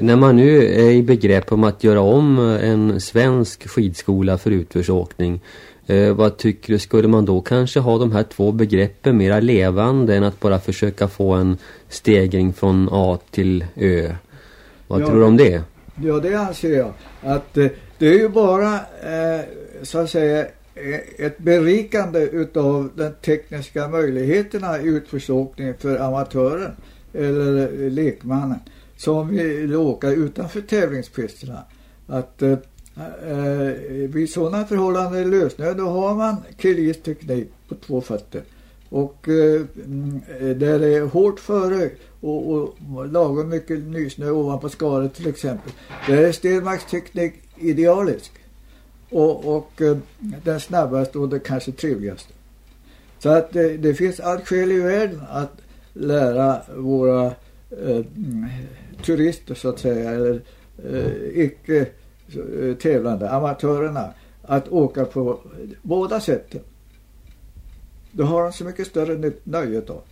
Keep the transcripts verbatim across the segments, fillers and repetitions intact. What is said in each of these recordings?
När man nu är i begrepp om att göra om en svensk skidskola för utförsåkning, eh, vad tycker du, skulle man då kanske ha de här två begreppen mera levande än att bara försöka få en stegring från A till Ö? Vad ja, tror du om det? Ja, det anser jag. Att eh, det är ju bara eh, så att säga ett berikande utav den tekniska möjligheterna i utförsåkning för amatören eller lekmannen som vill åka utanför tävlingspisterna. Att eh, eh, vid sådana förhållanden i lösnö, då har man Killis teknik på två fötter. Och eh, där det är hårt före och, och, och lagom mycket nysnö ovanpå skaret till exempel. Där är Stenmarks teknik idealisk. Och, och eh, den snabbaste och det kanske trevligaste. Så att det, det finns allt skäl i världen att lära våra eh, turister så att säga, eller eh, icke eh, tävlande amatörerna att åka på båda sätten. Då har de så mycket större nöjet av.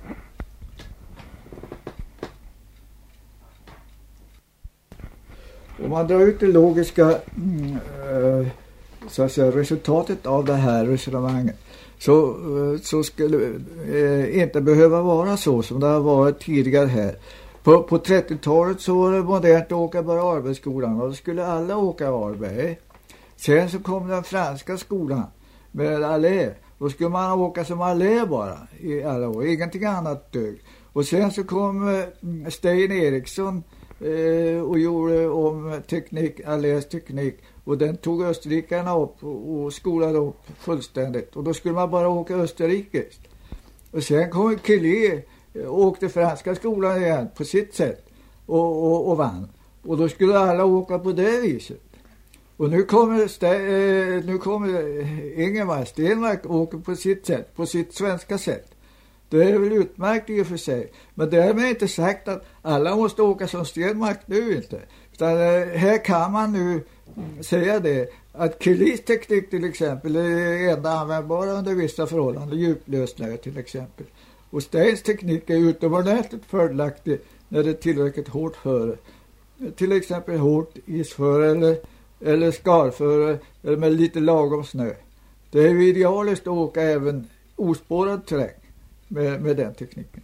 Om man drar ut det logiska mm, eh, så att säga, resultatet av det här resonemanget, så, eh, så skulle eh, inte behöva vara så som det har varit tidigare här. På, på trettiotalet så var det modernt att åka bara Arbergsskolan, och då skulle alla åka Arberg. Sen så kom den franska skolan med Allé. Då skulle man åka som Allé bara i alla år, ingenting annat dög. Och sen så kom eh, Stein Eriksson eh, och gjorde om teknik, Allés teknik. Och den tog österrikarna upp och, och skolade upp fullständigt. Och då skulle man bara åka österrikiskt. Och sen kom Killy och åkte franska skolan igen på sitt sätt. Och, och, och vann. Och då skulle alla åka på det viset. Och nu kommer, stä- nu kommer Ingemar Stenmark åka på sitt sätt, på sitt svenska sätt. Det är väl utmärkt i och för sig. Men därmed är inte sagt att alla måste åka som Stenmark nu inte. Utan här kan man nu säga det, att Killis teknik till exempel är enda användbara under vissa förhållanden, djuplösnö till exempel. Och Steins teknik är utomordentligt fördelaktig när det är tillräckligt hårt före. Till exempel hårt isföre eller eller skarföre, eller med lite lagom snö. Det är ju idealiskt att åka även ospårad terräng med, med den tekniken.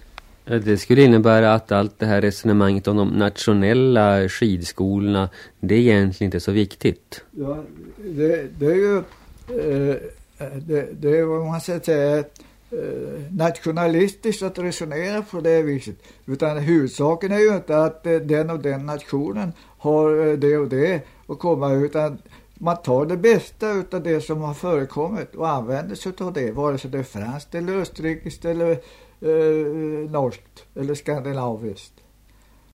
Det skulle innebära att allt det här resonemanget om de nationella skidskolorna, det är egentligen inte så viktigt. Ja, det, det är ju eh, det, det är vad man ska säga eh, nationalistiskt att resonera på det viset. Utan huvudsaken är ju inte att eh, den och den nationen har eh, det och det att komma, utan man tar det bästa utav det som har förekommit och använder sig av det, vare sig det är franskt eller österrikiskt eller eh, norskt eller skandinaviskt.